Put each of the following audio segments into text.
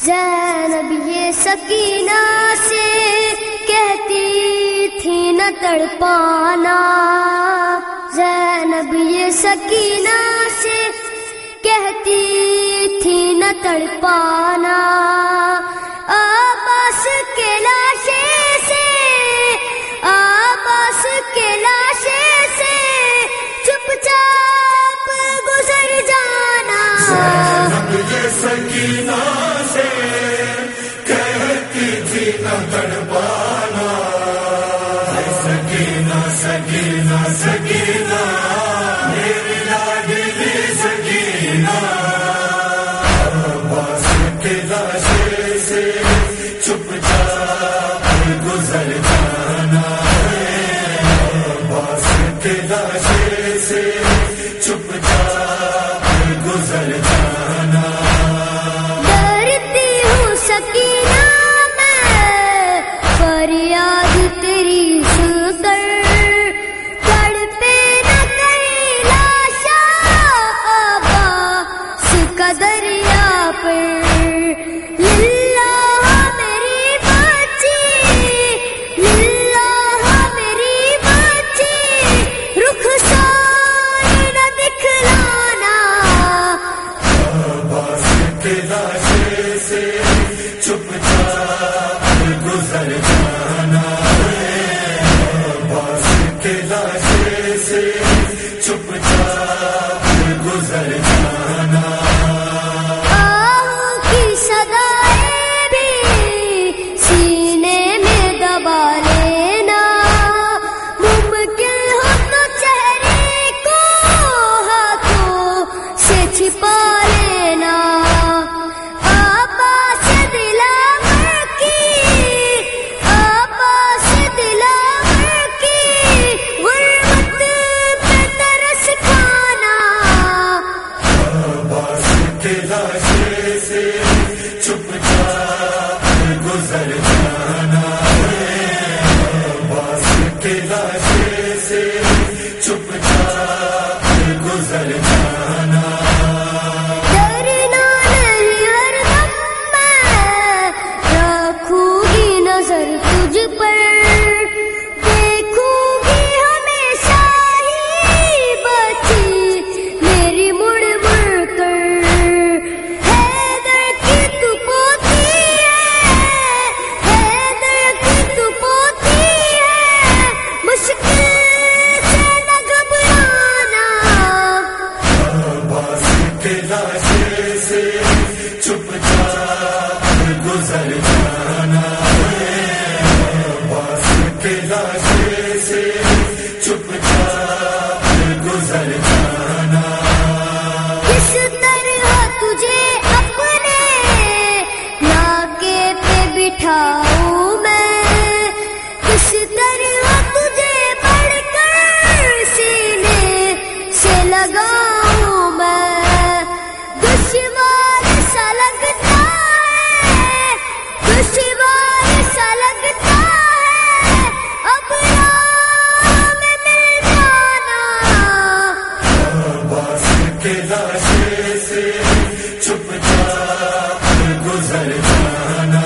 زینب یہ سکینہ سے کہتی تھی نہ تڑپانا، زینب یہ سکینہ سے کہتی تھی نہ تڑپانا، عباس کے لاشے سے، عباس کے لاشے سے چپ چاپ گزر جانا، زینب یہ سکینہ سے کہتی تھی نہ تڑپانا، سکینہ سکینہ سکینہ میری لاڈلی سکینہ، عباس کے لاشے سے چپ چاپ گزر جانا، عباس کے لاشے سے چپ چاپ گزر جانا، ڈرتی ہوں سکینہ میں فریاد تیری سن کر، تڑپے نہ کہیں لاشا عباس کا دریا پر، للہ میری بچی، للہ میری بچی رخسار نہ دکھلانا، عباس کے لاشے سے چپ چاپ گزر جانا، عباس کے لاشے سے چپ چاپ گزر جانا، آہوں کی صدائیں بھی سینے میں دبا لینا، ممکن ہو تو چہرے کو ہاتھوں سے چھپا لینا، عباس دلاور کی، عباس دلاور کی غربت پہ ترس کھانا، عباس کے لاشے سے چپ چاپ گزر جانا، عباس کے لاشے سے چپ چاپ گزر جانا، ڈرنا نہیں ہر دم میں رکھوں گی نظر تجھ پر، دیکھوں گی ہمیشہ ہی بچی میری مڑ مڑ کر، حیدر کی تو پوتی ہے، حیدر کی تو پوتی ہے، مشکل سے نہ گھبرانا، عباس کے لاشے سے چپ چاپ گزر جانا، عباس کے لاشے سے چپ چاپ گزر جانا، کس طرح تجھے اپنے ناکے پہ بٹھاؤں میں، کس طرح تجھے پڑھ کر سینے سے لگاؤں میں، دشوار سا لگتا ہے، دشوار سا لگتا ہے اب راہ میں مل جانا، عباس کے لاشے سے چپ چاپ گزر جانا،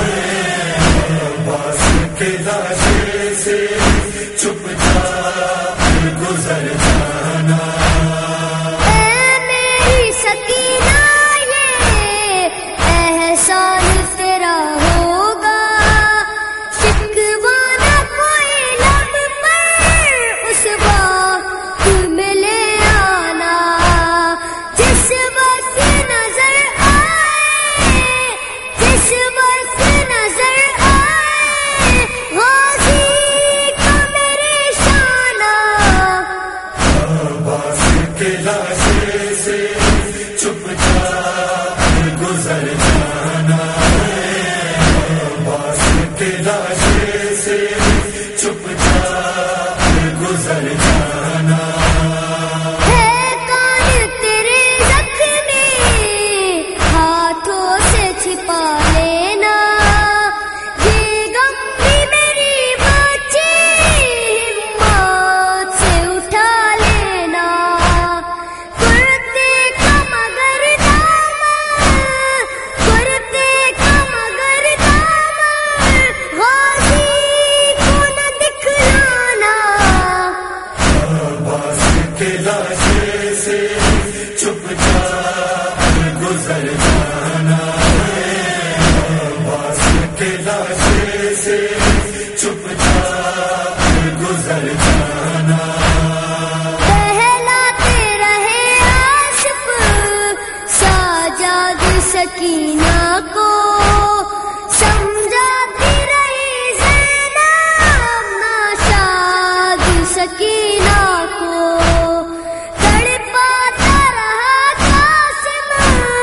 عباس کے لاشے سے چپ چاپ گزر جانا، اے میری سکینہ یہ احسان تیرا ہوگا، شکوہ نہ کوئی لب پر اس وقت میں لے آنا، جس وقت نظر آئے، جس وقت نظر آئے غازی کا میرے شانہ، عباس کے لاشے سے چپ چاپ گزر جانا، عباس کے لاشے سے چپ چاپ گزر جانا، ہے کان تیرے زخمی ہاتھوں سے چھپا لینا، یہ غم بھی میری بچی ہمت سے اٹھا لینا، کرتے کا مگر دامن جانا عباس کے لاشے سے چپ چاپ گزر جانا بہلاتے رہے آصف ساجد سکینہ کو سمجھاتی رہی زینب ناشاد سکینہ کو تڑپاتا رہا قاسم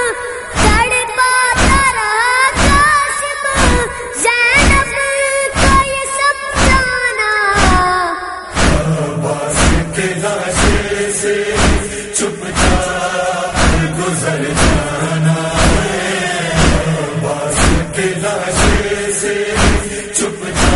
زینب کا یہ سمجھانا عباس کے لاشے سے چپ چاپ گزر جانا عباس کے لاشے سے چپ چاپ